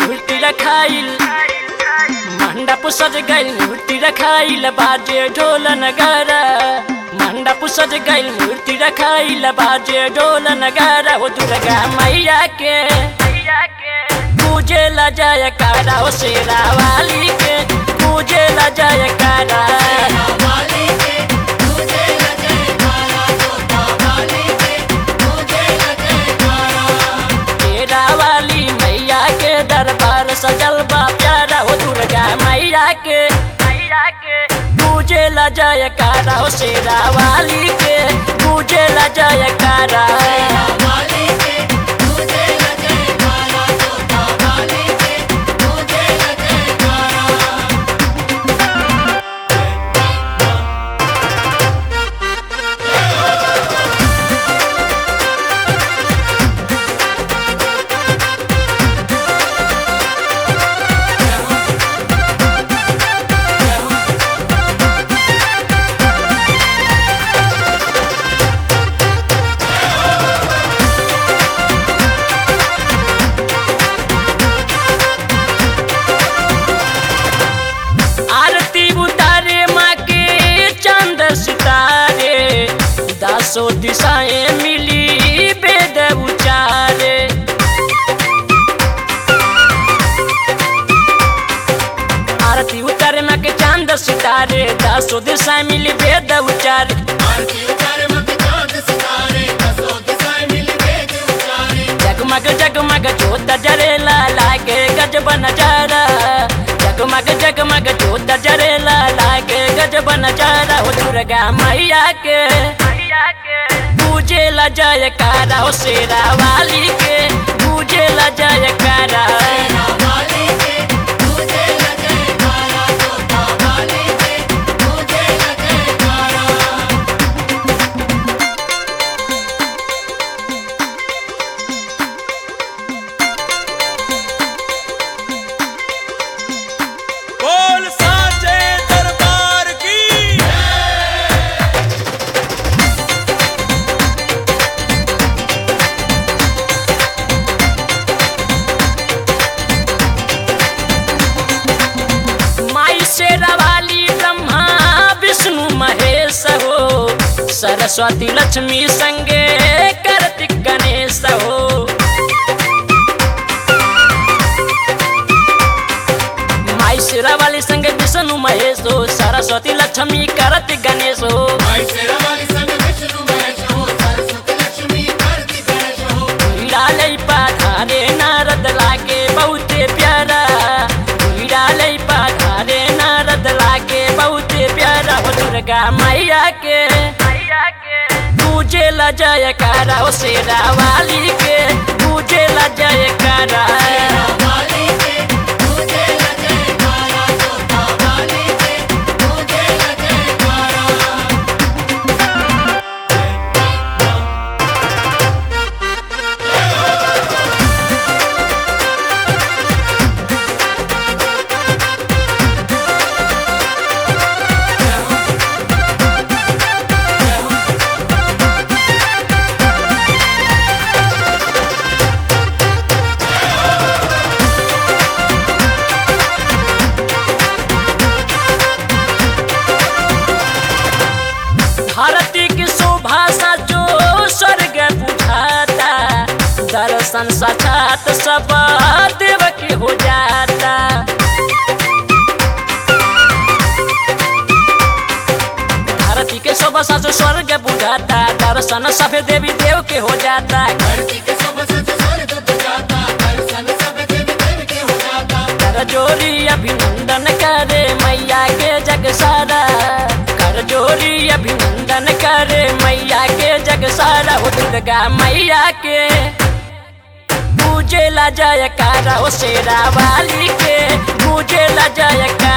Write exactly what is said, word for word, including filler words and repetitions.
मूर्ति रखाइल, मंडप सज गइल मूर्ति रखाइल, बाजे ढोल नगारा। मंडप सज गइल मूर्ति रखाइल, बाजे ढोल नगारा। ओ दुर्गा मैया के पूजे ला जयकारा, ओ शेरा वाली के पूजे ला जयकारा। शेरा वाली मैया के दरबार सजल बा प्यारा, ओ दुर्गा मैया के पूजे ला जयकारा, ओ शेरा वाली के पूजे ला जयकारा। दासो दिशाएं मिली वेद उचारे, आरती उतारे माँ के चांद सितारे। दासो दिशाएं मिली वेद उचारे, जगमग जगमग जोत जरेला लागे गजब नजारा। जगमग जगमग जोत जरेला लागे गजब नजारा। ओ दुर्गा मैया के पूजे ला जयकारा, ओ शेरा वाली के पूजे ला जयकारा। सरस्वती लक्ष्मी संगे कार्तिक गणेश हो, माई शेरा वाली संगे विष्णु महेश हो। सरस्वती लक्ष्मी कार्तिक गणेश हो, डाले पाधारे नारद लागे बहुते प्यारा। डाले पाधारे नारद लागे बहुते प्यारा। हो दुर्गा मैया के पूजे ला जयकारा, ओ शेरा वाली के पूजे ला जयकारा। भारती की शोभा साचो स्वर्ग बुझाता, दर्शन साक्षात सब देव के हो जाता। भारती के शोभा साचो स्वर्ग बुझाता, दर्शन सब देवी देव के हो जाता। कर जोरी अभिनंदन करे मैया के जग सारा, कर जोरी अभिनंदन करे मैया के जग सारा। हो दुर्गा मैया के पूजे ला जयकारा, ओ शेरा वाली के पूजे ला जयकारा।